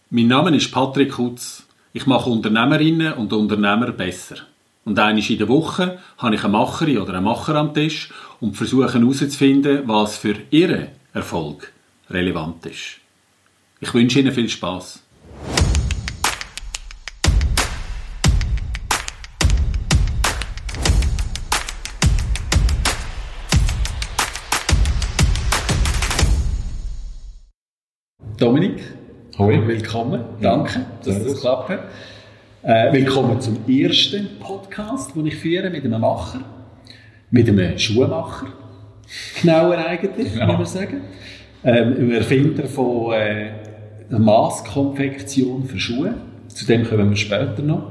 Mein Name ist Patrick Hutz. Ich mache Unternehmerinnen und Unternehmer besser. Und einmal in der Woche habe ich eine Macherin oder einen Macher am Tisch und versuche herauszufinden, was für ihren Erfolg relevant ist. Ich wünsche Ihnen viel Spass. Dominik, hoi, willkommen. Danke, dass das geklappt hat. Willkommen zum ersten Podcast, den ich führe mit einem Macher. Mit einem Schuhmacher. Genauer eigentlich, muss man sagen. Ein Erfinder von einer Masskonfektion für Schuhe. Zu dem kommen wir später noch.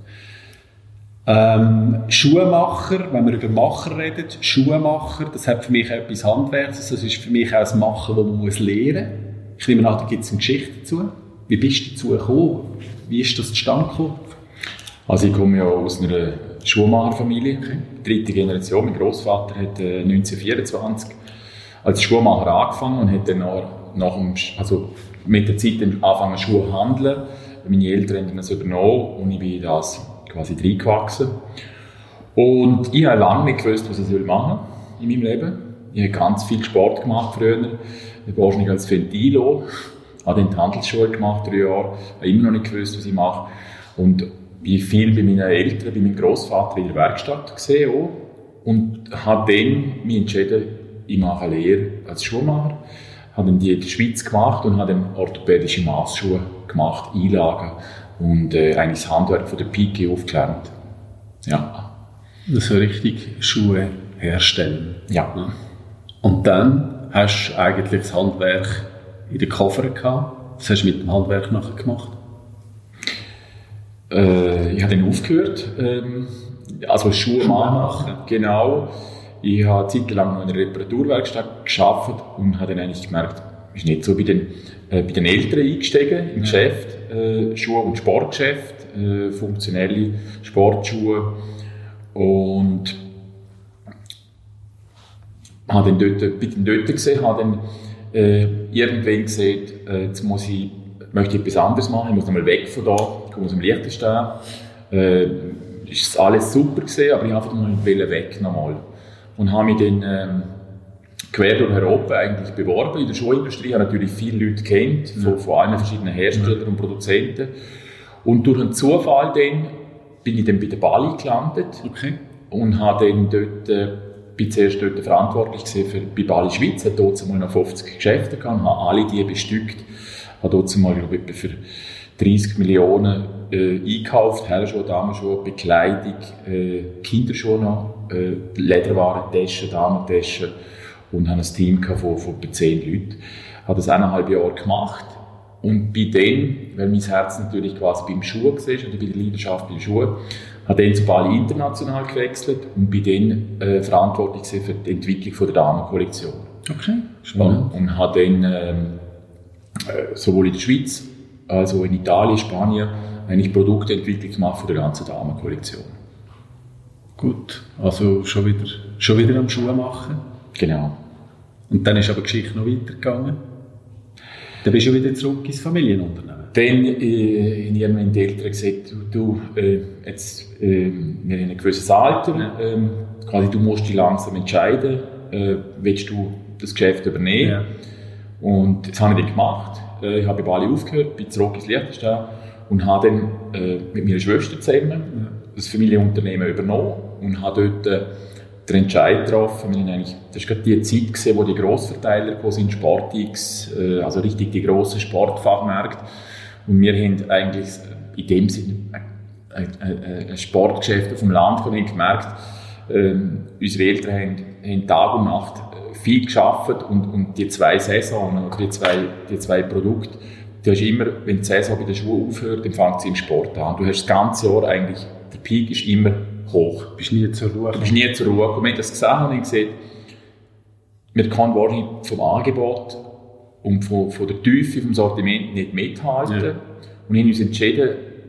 Schuhmacher, wenn wir über Macher reden, Schuhmacher, das hat für mich etwas Handwerks. Das ist für mich auch das Machen, das man lernen muss. Ich nehme an, da gibt es eine Geschichte dazu. Wie bist du dazu gekommen? Wie ist das zustande gekommen? Also ich komme ja aus einer Schuhmacherfamilie, dritte Generation. Mein Großvater hat 1924 als Schuhmacher angefangen und hat dann mit der Zeit angefangen Schuhe zu handeln. Meine Eltern haben das übernommen und ich bin das quasi reingewachsen. Und ich habe lange nicht gewusst, was ich machen soll in meinem Leben. Ich habe ganz viel Sport gemacht früher. Wahrscheinlich als Ventilo. Ich habe dann die Handelsschule gemacht, 3 Jahre. Ich habe immer noch nicht gewusst, was ich mache. Und wie viel bei meinen Eltern, bei meinem Großvater in der Werkstatt gesehen auch. Und habe dann mich entschieden, ich mache eine Lehre als Schuhmacher. Habe dann die in der Schweiz gemacht und habe dann orthopädische Massschuhe gemacht, Einlagen und eigentlich das Handwerk von der Pike aufgelernt. Ja. Also richtig Schuhe herstellen. Ja. Und dann hast du eigentlich das Handwerk in den Koffer gehabt. Was hast du mit dem Handwerk nachher gemacht? Ich habe dann aufgehört, also Schuhmacher, genau. Ich habe eine Zeit lang noch in einer Reparaturwerkstatt gearbeitet und habe dann eigentlich gemerkt, ich bin nicht so bei den Eltern eingestiegen im Geschäft, Schuh- und Sportgeschäft, funktionelle Sportschuhe, und habe dann dort gesehen, habe dann irgendwann gesehen, jetzt möchte ich etwas anderes machen, ich muss nochmal weg von da, ich komme aus dem Liechtenstein. Ist alles super gewesen, aber ich wollte einfach mal weg nochmal. Und habe mich dann quer durch Europa eigentlich beworben. In der Schuhindustrie habe natürlich viele Leute kennt, von allen verschiedenen Herstellern und Produzenten. Und durch einen Zufall dann bin ich dann bei der Bali gelandet. Okay. Und habe dann bin zuerst dort verantwortlich bei Bali Schweiz. Ich hatte dort mal noch 50 Geschäfte gehabt, habe alle die bestückt. Ich habe dort mal für 30 Millionen einkauft, Herrenschuhe, Damenschuhe, Bekleidung, Kinderschuhe noch, Lederwaren, Taschen, Damentaschen, und habe ein Team von etwa 10 Leuten. Ich habe das 1,5 Jahre gemacht und bin dann, weil mein Herz natürlich quasi beim Schuh war, oder bei der Leidenschaft beim Schuh, habe dann zu Bali International gewechselt und bin dann verantwortlich für die Entwicklung von der Damenkollektion. Okay, spannend. Und habe dann sowohl in der Schweiz als auch in Italien, Spanien eigentlich Produktentwicklung gemacht für die ganze Damenkollektion. Gut, also schon wieder am Schuh machen. Genau. Und dann ist aber die Geschichte noch weitergegangen. Dann bist du wieder zurück ins Familienunternehmen. Dann haben irgendwann die Eltern gesagt, wir haben ein gewisses Alter, quasi du musst dich langsam entscheiden, willst du das Geschäft übernehmen? Ja. Und das habe ich dann gemacht. Ich habe bei Bali aufgehört, bin zurück ins Liechtenstein und habe dann mit meiner Schwester zusammen das Familienunternehmen übernommen und habe dort den Entscheid getroffen. Das war gerade die Zeit, wo die Grossverteiler gekommen sind, SportX, also richtig die grossen Sportfachmärkte. Und wir haben eigentlich in dem Sinne ein Sportgeschäft auf dem Land gemerkt, unsere Eltern haben Tag und Nacht viel gearbeitet und die 2 Saisonen oder die zwei Produkte, du hast immer, wenn die Saison bei den Schuhen aufhört, dann fängt sie im Sport an. Du hast das ganze Jahr eigentlich, der Peak ist immer hoch. Du bist nie zur Ruhe. Und wenn ich das gesehen habe, habe ich gesehen, wir können wahrscheinlich vom Angebot und von der Tiefe vom Sortiment nicht mithalten. Ja. Und haben uns entschieden,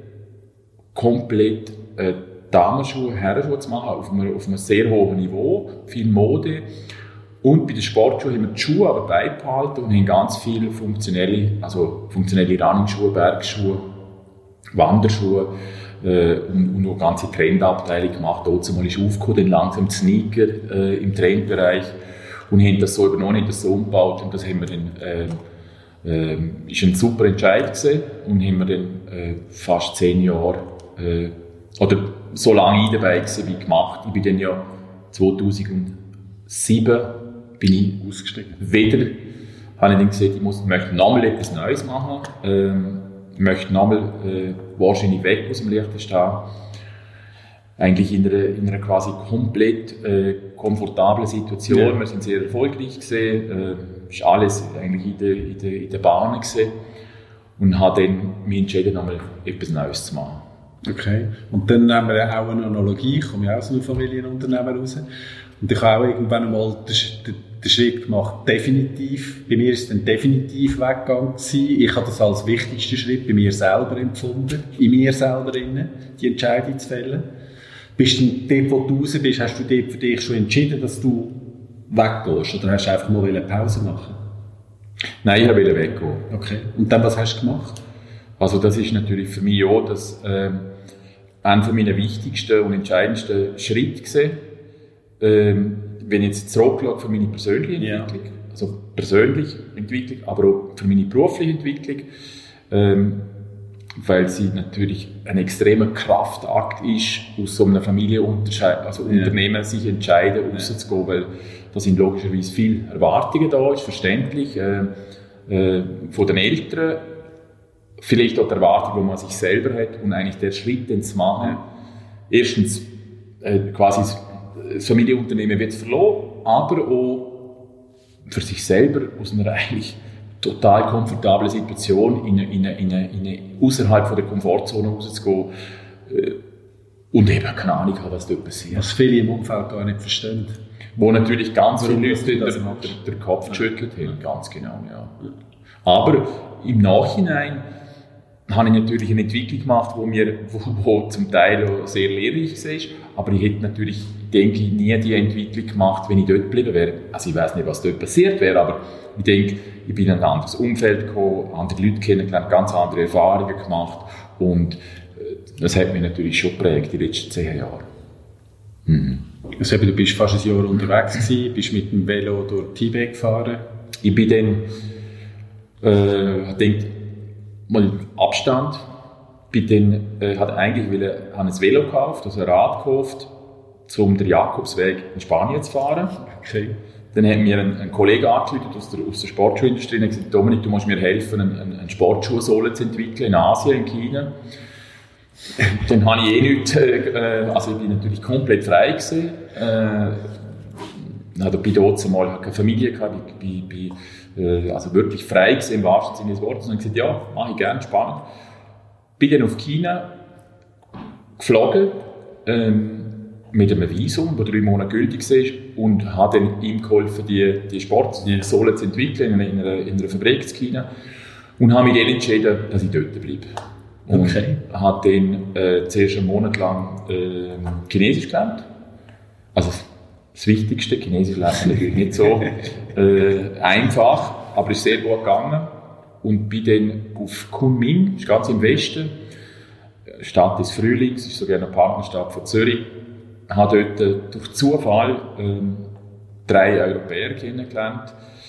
komplett Damenschuhe, Herrenschuhe zu machen, auf einem sehr hohen Niveau, viel Mode Und bei den Sportschuhen haben wir die Schuhe aber beibehalten und haben ganz viele funktionelle Running-Schuhe, Bergschuhe, Wanderschuhe und noch eine ganze Trendabteilung gemacht. Dort mal ist aufgekommen, dann langsam die Sneaker im Trendbereich und haben das so übernommen, haben das so umgebaut und das haben wir dann, ist ein super Entscheid gewesen und haben wir dann fast 10 Jahre oder so lange dabei gewesen, wie gemacht. Ich bin dann ja 2007 bin ich ausgestiegen. Wieder habe ich dann gesagt, ich möchte nochmal etwas Neues machen. Ich möchte nochmal wahrscheinlich weg aus dem Liechtenstein. Eigentlich in einer quasi komplett komfortablen Situation. Ja. Wir sind sehr erfolgreich gewesen. Ist alles eigentlich in der Bahn gewesen. Und habe dann mich entschieden, nochmal etwas Neues zu machen. Okay. Und dann haben wir auch eine Analogie. Ich komme ja aus einem Familienunternehmen raus. Und ich habe auch irgendwann einmal den Schritt gemacht, definitiv. Bei mir ist es dann definitiv weggegangen gewesen. Ich habe das als wichtigsten Schritt bei mir selber empfunden, in mir selber drin, die Entscheidung zu fällen. Bist du dort, wo du raus bist, hast du dort für dich schon entschieden, dass du weggehst? Oder hast du einfach mal eine Pause machen? Nein, ich wollte weggehen. Okay. Und dann, was hast du gemacht? Also das ist natürlich für mich auch einer meiner wichtigsten und entscheidendsten Schritte gewesen. Wenn ich jetzt zurückschaue für meine persönliche Entwicklung, also persönliche Entwicklung, aber auch für meine berufliche Entwicklung, weil sie natürlich ein extremer Kraftakt ist, aus so einer Familie Unternehmen sich entscheiden, rauszugehen, weil da sind logischerweise viele Erwartungen da, ist verständlich, von den Eltern, vielleicht auch die Erwartung, die man sich selber hat und eigentlich der Schritt, den zu machen, erstens quasi das Familienunternehmen wird verloren, aber auch für sich selber aus einer eigentlich total komfortablen Situation in außerhalb von der Komfortzone rauszugehen und eben keine Ahnung haben, was dort passiert. Was viele im Umfeld gar nicht verstehen. Wo natürlich ganz viele Leute den Kopf geschüttelt haben, ganz genau, ja. Aber im Nachhinein habe ich natürlich eine Entwicklung gemacht, wo zum Teil auch sehr lehrreich war, aber ich hätte natürlich, denke ich, nie die Entwicklung gemacht, wenn ich dort geblieben wäre. Also ich weiß nicht, was dort passiert wäre, aber ich denke, ich bin in ein anderes Umfeld gekommen, andere Leute kennengelernt, ganz andere Erfahrungen gemacht und das hat mich natürlich schon geprägt die letzten 10 Jahre. Mhm. Also du bist fast ein Jahr unterwegs gewesen, bist mit dem Velo durch Tibet gefahren. Ich bin dann, denke mal Abstand, bin dann, habe ein Velo gekauft, also ein Rad gekauft, um den Jakobsweg in Spanien zu fahren. Okay. Dann hat mir ein Kollege angerufen aus der Sportschuhindustrie und gesagt, Dominik, du musst mir helfen, eine Sportschuhsohle zu entwickeln in Asien, in China. Dann habe ich nichts, also ich bin natürlich komplett frei gewesen. Also bin dort zumal keine Familie gehabt, also wirklich frei gewesen, im wahrsten Sinne des Wortes. Und dann gesagt, ja, mache ich gerne, spannend. Bin dann auf China geflogen, mit einem Visum, das 3 Monate gültig war, und habe dann ihm geholfen, die Sportsohle zu entwickeln in einer Fabrik in China. Und habe mich dann entschieden, dass ich dort bleibe. Und habe dann zuerst einen Monat lang Chinesisch gelernt. Also das Wichtigste, Chinesisch lernen natürlich nicht so einfach, aber es ist sehr gut gegangen. Und bin dann auf Kunming, das ist ganz im Westen, Stadt des Frühlings, ist sogar eine Partnerstadt von Zürich. Ich habe dort durch Zufall 3 Europäer kennengelernt.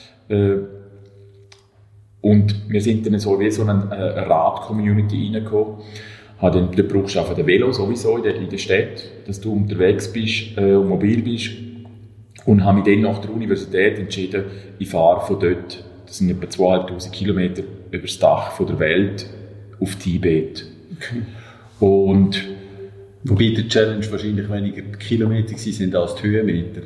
Und wir sind dann so wie so eine Rad-Community reingekommen. Dann brauchst du einfach ein Velo sowieso in der Stadt, dass du unterwegs bist und mobil bist. Und habe mich dann nach der Universität entschieden, ich fahre von dort, das sind etwa 2500 Kilometer, über das Dach von der Welt auf Tibet. Okay. Und wobei der Challenge wahrscheinlich weniger Kilometer sind als die Höhenmeter.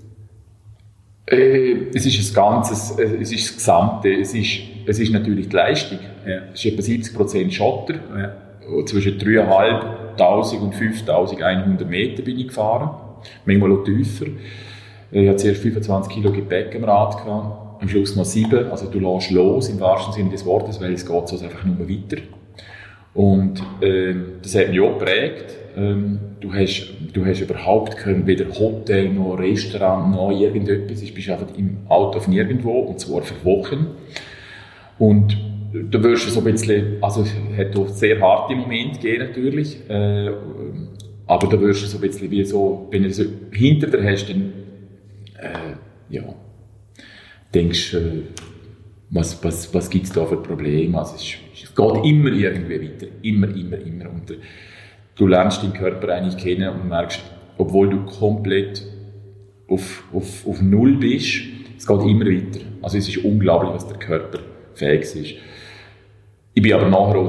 Es ist es ist das Gesamte. Es ist natürlich die Leistung. Ja. Es ist etwa 70% Schotter. Ja. Zwischen 3'500 und 5'100 Meter bin ich gefahren. Manchmal auch tiefer. Ich hatte zuerst 25 Kilo Gepäck am Rad gehabt. Am Schluss noch 7. Also du lässt los im wahrsten Sinne des Wortes, weil es geht so einfach nur weiter. Und das hat mich auch geprägt. Du hast überhaupt weder Hotel, noch Restaurant, noch irgendetwas. Du bist einfach im Auto auf nirgendwo, und zwar für Wochen. Und da wirst du so ein bisschen, also es hat auch sehr harte Momente gegeben natürlich, aber da wirst du so ein bisschen wie so, wenn du so hinter dir hast, dann denkst du, was gibt es da für Probleme? Also es geht immer irgendwie weiter, immer. Und du lernst deinen Körper eigentlich kennen und merkst, obwohl du komplett auf Null bist, es geht immer weiter. Also es ist unglaublich, was der Körper fähig ist. Ich bin aber nachher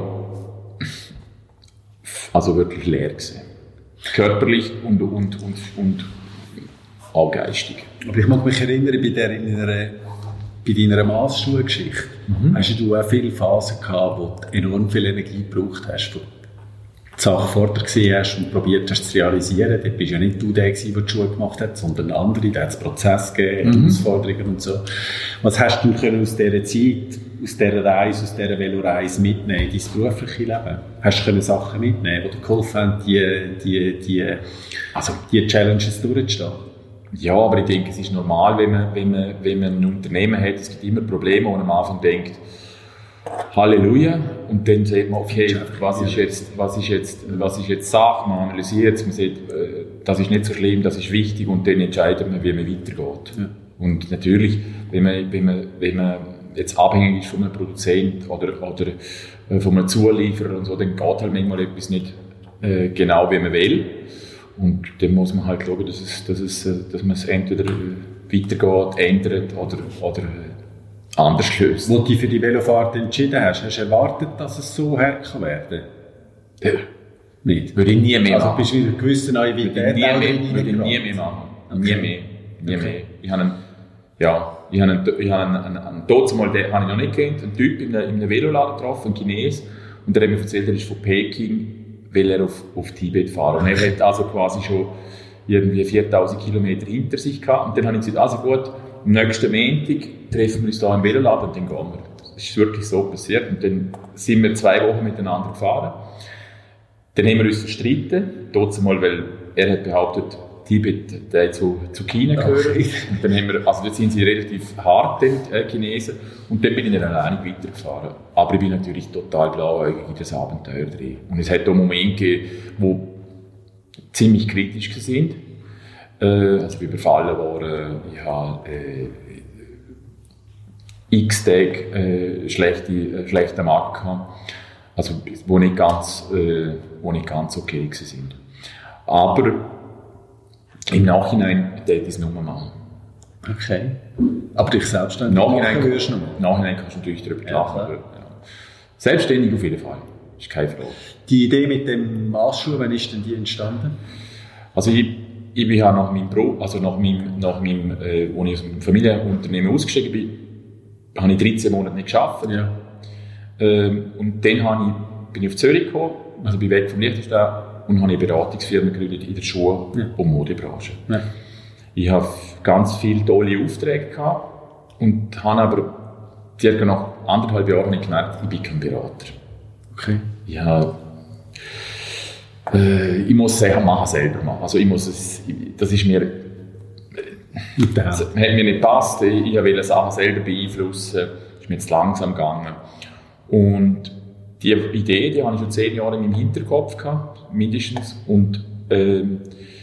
auch wirklich leer gewesen. Körperlich und auch geistig. Aber ich mag mich erinnern, bei deiner Massschulgeschichte hast du auch viele Phasen gehabt, wo du enorm viel Energie gebraucht hast, wo du die Sache vor dir gesehen hast und probiert hast zu realisieren. Dort bist ja nicht du der gewesen, der die Schule gemacht hat, sondern andere, da hat es Prozesse gegeben, Herausforderungen und so. Was hast du können aus dieser Zeit, aus dieser Reise, aus dieser Veloreise mitnehmen in dein berufliche Leben? Hast du Sachen mitnehmen, die dir geholfen haben, die Challenges durchzustehen? Ja, aber ich denke, es ist normal, wenn man ein Unternehmen hat, es gibt immer Probleme, wo man am Anfang denkt, Halleluja, und dann sieht man, okay, was ist jetzt Sache, man analysiert es, man sieht, das ist nicht so schlimm, das ist wichtig, und dann entscheidet man, wie man weitergeht. Ja. Und natürlich, wenn man jetzt abhängig ist von einem Produzent oder von einem Zulieferer und so, dann geht halt manchmal etwas nicht genau, wie man will. Und dann muss man halt schauen, dass man es entweder weitergeht, ändert oder anders löst. Wo du dich für die Velofahrt entschieden hast du erwartet, dass es so hart werden kann? Nicht? Würde ich nie mehr machen. Also bist du wieder eine gewisse Naivität? Würde ich nie mehr machen. Okay. Nie mehr. Ich habe einen Totsmal, den habe ich noch nicht kennt, einen Typ in einem Veloladen getroffen, einen Chines, und der hat mir erzählt, er ist von Peking, will er auf Tibet fahren. Und er hat also quasi schon irgendwie 4000 Kilometer hinter sich gehabt. Und dann habe ich gesagt, also gut, am nächsten Montag treffen wir uns da im Veloladen und dann gehen wir. Das ist wirklich so passiert. Und dann sind wir 2 Wochen miteinander gefahren. Dann haben wir uns verstritten, trotzdem mal, weil er hat behauptet, Tibet zu China gehört. Okay. Und dann haben wir, also dort sind sie relativ hart, Chinesen. Und dann bin ich dann alleine weitergefahren. Aber ich bin natürlich total blauäugig in das Abenteuer drin. Und es hat auch Momente gegeben, die ziemlich kritisch waren. Also ich bin überfallen worden, ich habe x-Tage schlechte Marken gehabt, also wo nicht ganz okay waren. Aber im Nachhinein würde ich es nur machen. Okay. Aber dich selbstständig machen würdest du noch? Im Nachhinein kannst du natürlich darüber lachen. Ja. Selbstständig auf jeden Fall. Das ist keine Frage. Die Idee mit dem Massschuh, wann ist denn die entstanden? Also ich bin ja nach meinem wo ich aus dem Familienunternehmen ausgestiegen bin, habe ich 13 Monate nicht gearbeitet. Ja. Und dann bin ich auf Zürich gekommen, also bin weg vom Liechtenstein, und habe eine Beratungsfirma gegründet in der Schuh- und Modebranche. Ja. Ich habe ganz viele tolle Aufträge gehabt und habe aber circa nach 1,5 Jahren nicht gemerkt, ich bin kein Berater. Okay. Ich muss Sachen selber machen. Also das ist mir, das hat mir nicht gepasst. Ich wollte Sachen selber beeinflussen. Das ist mir zu langsam gegangen. Und die Idee, die habe ich schon 10 Jahre in meinem Hinterkopf gehabt, mindestens. Und dann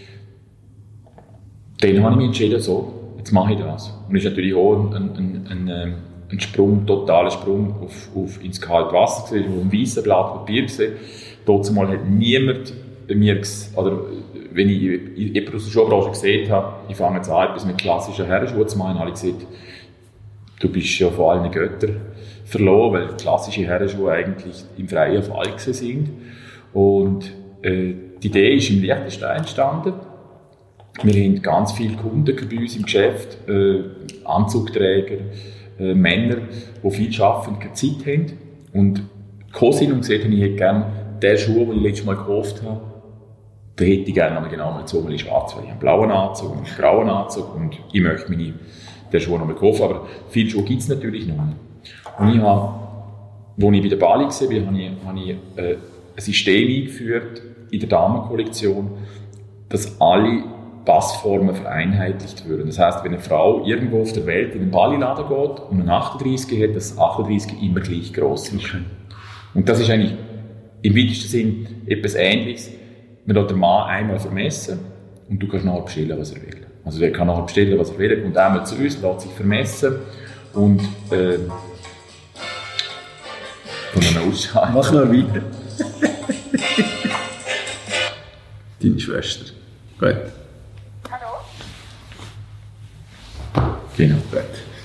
habe ich mich entschieden, so, jetzt mache ich das. Und es ist natürlich auch ein Sprung, totaler Sprung ins kalte Wasser gesehen, auf einem weißen Blatt Papier gesehen. Trotzdem hat niemand mir, oder wenn ich jemanden aus der Schuhbranche gesehen habe, ich fange jetzt an, etwas mit klassischen Herrenschuhen zu machen, habe ich gesagt, du bist ja von allen Göttern verloren, weil klassische Herrenschuhe eigentlich im freien Fall sind. Und die Idee ist im Liechtenstein entstanden. Wir haben ganz viele Kunden bei uns im Geschäft, Anzugträger, Männer, die viel arbeiten und keine Zeit haben. Und gekommen sind und gesagt haben, ich hätte gerne den Schuh, den ich letztes Mal gekauft habe, den hätte ich gerne genau mal so, weil ich schwarz, weil ich einen blauen Anzug und einen grauen Anzug und ich möchte mir den Schuh noch mal kaufen, aber viele Schuhe gibt es natürlich noch nicht. Und als ich bei der Bali war, habe ich ein System eingeführt in der Damenkollektion, dass alle Passformen vereinheitlicht würden. Das heisst, wenn eine Frau irgendwo auf der Welt in einen Balliladen geht und einen 38 hat, dass 38 immer gleich gross ist. Okay. Und das ist eigentlich im weitesten Sinn etwas Ähnliches. Man lässt den Mann einmal vermessen und du kannst nachher bestellen, was er will. Also der kann nachher bestellen, was er will, kommt einmal zu uns, lässt sich vermessen und mach noch weiter. Deine Schwester. Gut. Hallo? Genau. Gut.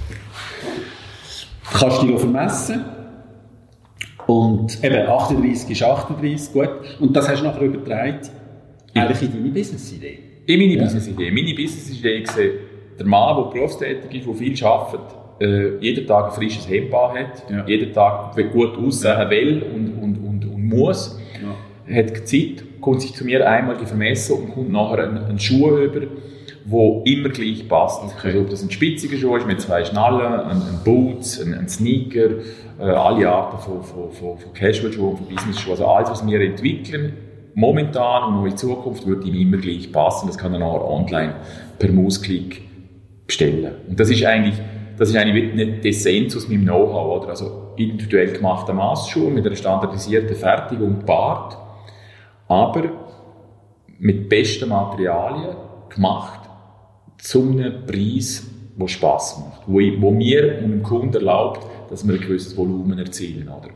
Du kannst dich vermessen. Und eben 38 ist 38, gut. Und das hast du nachher übertragen eigentlich in deine Business-Idee. In meine Business-Idee. Meine Business-Idee war, der Mann, der berufstätig ist, der viel arbeitet, jeden Tag ein frisches Hemd hat, jeden Tag gut aussehen will und muss, hat Zeit, kommt sich zu mir einmal vermessen und kommt nachher einen Schuh über, der immer gleich passt. Okay. Also ob das ein spitziger Schuh ist mit 2 Schnallen, ein Boots, ein Sneaker, alle Arten von Casual-Schuhen, von Business-Schuhen, also alles, was wir entwickeln, momentan und noch in Zukunft, wird ihm immer gleich passen. Das kann er nachher online per Mausklick bestellen. Und das ist eigentlich nicht die Essenz aus meinem Know-how, oder? Also individuell gemachter Massschuh mit einer standardisierten Fertigung gepaart, aber mit besten Materialien gemacht, zu einem Preis, der Spass macht, wo mir und dem Kunden erlaubt, dass wir ein gewisses Volumen erzielen, oder?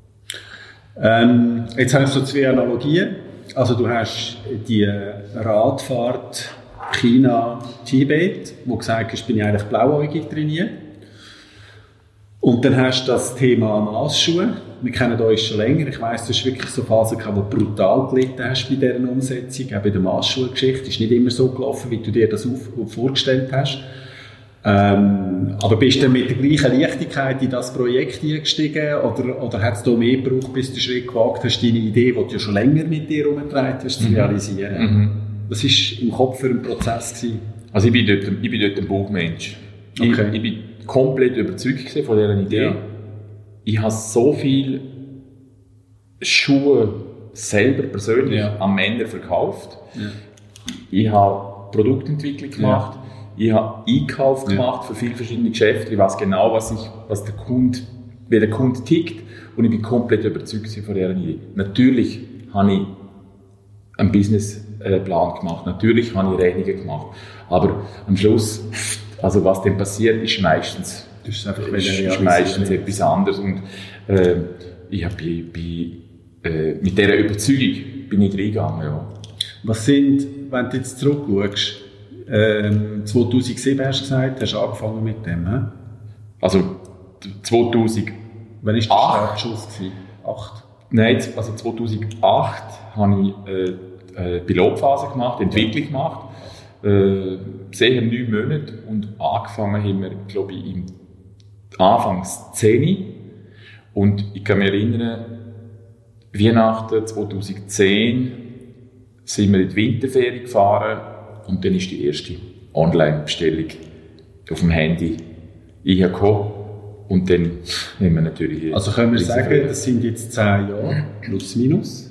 Jetzt habe ich so 2 Analogien. Also du hast die Radfahrt China-Tibet, wo du gesagt hast, bin ich eigentlich blauäugig trainiert. Und dann hast du das Thema Massschuhe. Wir kennen uns schon länger. Ich weiss, du hast wirklich so Phasen gehabt, wo du brutal gelitten hast bei dieser Umsetzung. Auch bei der Massschuhe-Geschichte ist nicht immer so gelaufen, wie du dir das vorgestellt hast. Aber bist du dann mit der gleichen Leichtigkeit in das Projekt eingestiegen oder hat es da mehr gebraucht, bis du den Schritt gewagt hast, deine Idee, die du ja schon länger mit dir herumgetragen hast, zu realisieren? Was war im Kopf für ein Prozess gewesen? Also ich bin dort ein Bauchmensch. Okay. Ich bin komplett überzeugt von dieser Idee. Ja. Ich habe so viele Schuhe selber persönlich an Männer verkauft. Ja. Ich habe Produktentwicklung gemacht. Ja. Ich habe Einkauf gemacht für viele verschiedene Geschäfte. Ich weiß genau, wie der Kunde tickt. Und ich bin komplett überzeugt von dieser Idee. Natürlich habe ich einen Businessplan gemacht. Natürlich habe ich Rechnungen gemacht. Aber am Schluss, also was dann passiert, ist meistens etwas anderes. Und ich habe mit dieser Überzeugung bin ich reingegangen. Ja. Was sind, wenn du jetzt zurückschaust, 2007 hast du gesagt, hast du angefangen mit dem, he? Also 2008. Wann war der Startschuss? 8? Nein, also 2008 habe ich Pilotphase gemacht, Entwicklung gemacht. Sehr 9 Monate und angefangen haben wir, glaube ich, im Anfangs 10. Und ich kann mich erinnern, Weihnachten 2010 sind wir in die Winterferien gefahren und dann ist die erste Online-Bestellung auf dem Handy eingekommen. Und dann haben wir natürlich... Also können wir sagen, das sind jetzt 10 Jahre, plus minus.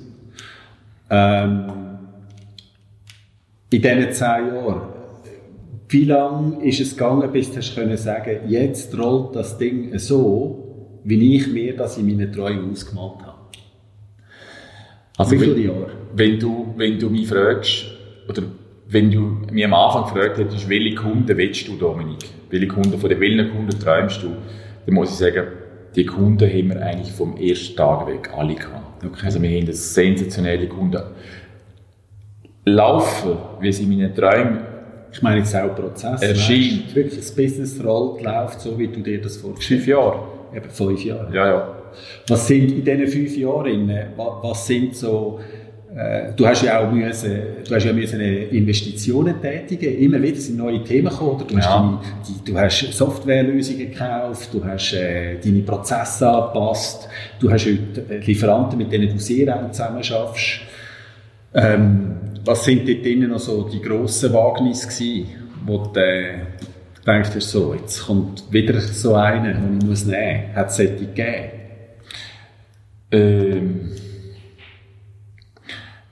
In diesen 10 Jahren, wie lange ist es gegangen, bis du sagen konntest, jetzt rollt das Ding so, wie ich mir das in meinen Träumen ausgemalt habe? Also wie viele Jahre? Wenn du mich fragst, oder wenn du mich am Anfang gefragt hättest, welche Kunden willst du, Dominik? Welche Kunden, von den welchen Kunden träumst du? Dann muss ich sagen, die Kunden haben wir eigentlich vom ersten Tag weg alle gehabt. Okay. Also wir haben sensationelle Kunden. Laufen, wie sie in meinen Träumen, ich meine jetzt auch Prozess, erscheint. Wirklich das Business rollt, läuft so, wie du dir das vorstellst. 5 Jahre. Eben 5 Jahre. Ja. Was sind in diesen 5 Jahren, was sind so, du hast ja eine Investitionen tätigen, immer wieder sind neue Themen gekommen, du hast Softwarelösungen gekauft, du hast deine Prozesse angepasst, du hast heute Lieferanten, mit denen du sehr eng zusammenarbeitest. Was sind dort drinnen noch so die grossen Wagnisse gewesen, wo du denkst, so, jetzt kommt wieder so einer, den ich nehmen muss? Hat es solche gegeben?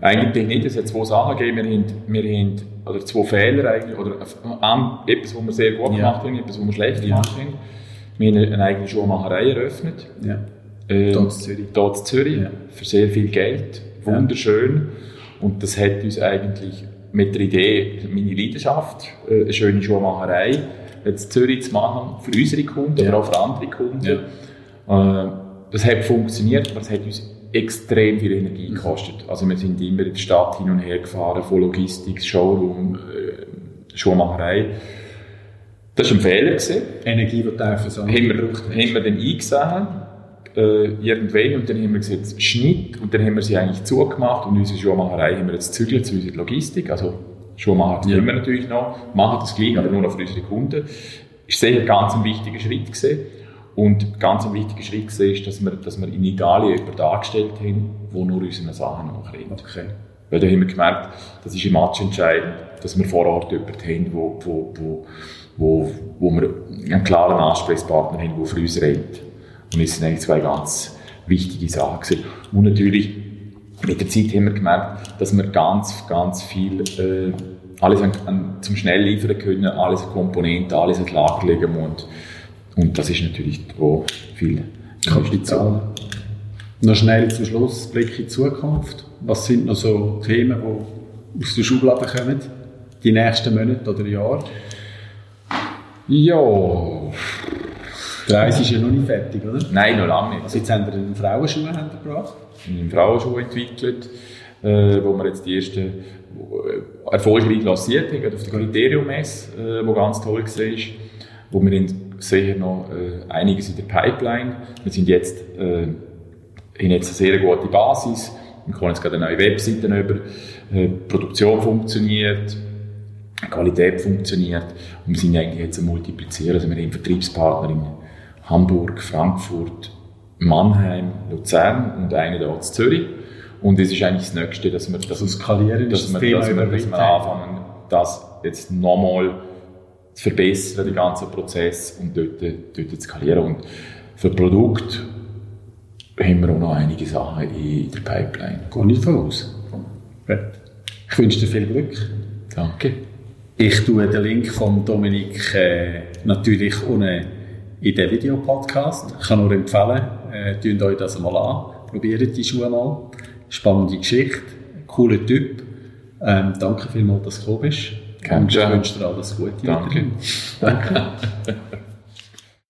Eigentlich nicht, es hat 2 Sachen gegeben. Wir haben oder 2 Fehler eigentlich, oder etwas, was wir sehr gut gemacht haben, etwas, was wir schlecht gemacht haben. Wir haben eine eigene Schuhmacherei eröffnet. Ja. Hier in Zürich, für sehr viel Geld, wunderschön. Und das hat uns eigentlich mit der Idee, meine Leidenschaft, eine schöne Schuhmacherei in Zürich zu machen, für unsere Kunden, aber auch für andere Kunden. Ja. Das hat funktioniert, aber es hat uns extrem viel Energie gekostet. Also wir sind immer in der Stadt hin und her gefahren, von Logistik, Showroom, Schuhmacherei. Das war ein Fehler gewesen. Energie, die dafür so haben wir dann eingesehen, irgendwann, und dann haben wir gesagt, Schnitt, und dann haben wir sie eigentlich zugemacht, und unsere Schuhmacherei haben wir jetzt zügelt zu unserer Logistik, also Schuhmacher tun wir natürlich noch, machen das gleich, aber nur noch für unsere Kunden. Ist sicher ganz ein wichtiger Schritt gewesen. Und ganz ein wichtiger Schritt war, dass wir in Italien jemanden angestellt haben, der nur unsere Sachen nachredet. Okay. Weil da haben wir gemerkt, das ist im Match entscheidend, dass wir vor Ort jemanden haben, wo wir einen klaren Ansprechpartner haben, der für uns redet. Und das sind eigentlich 2 ganz wichtige Sachen gewesen. Und natürlich, mit der Zeit haben wir gemerkt, dass wir ganz, ganz viel alles zum schnell liefern können, alles an Komponenten, alles an Lager legen muss. Und das ist natürlich, wo viel Kapital. Noch schnell zum Schluss, Blick in die Zukunft. Was sind noch so Themen, die aus der Schublade kommen, die nächsten Monate oder Jahre? Ja. Der Reis ist ja noch nicht fertig, oder? Nein, noch lange nicht. Also jetzt haben wir einen Frauenschuh gebracht. Einen Frauenschuh entwickelt, wo wir jetzt die ersten erfolgreich lanciert haben, auf der Kriterium-Messe, wo ganz toll war, wo wir sicher noch einiges in der Pipeline. Wir sind jetzt, haben jetzt eine sehr gute Basis. Wir kommen jetzt gerade eine neue Webseite über. Die Produktion funktioniert, die Qualität funktioniert. Und wir sind eigentlich jetzt am Multiplizieren. Also wir haben Vertriebspartner in Hamburg, Frankfurt, Mannheim, Luzern und einen hier in Zürich. Und es ist eigentlich das Nächste, dass wir anfangen, das jetzt nochmal zu verbessern, den ganzen Prozess, und dort zu skalieren. Und für Produkt haben wir auch noch einige Sachen in der Pipeline. Gehe nicht voraus. Ich wünsche dir viel Glück. Danke. Ich tue den Link von Dominik natürlich unten in den Videopodcast. Ich kann nur empfehlen, tut euch das mal an. Probiert die Schuhe mal. Spannende Geschichte. Cooler Typ. Danke vielmals, dass du gekommen bist. Und ich wünsche dir alles Gute. Danke. Danke.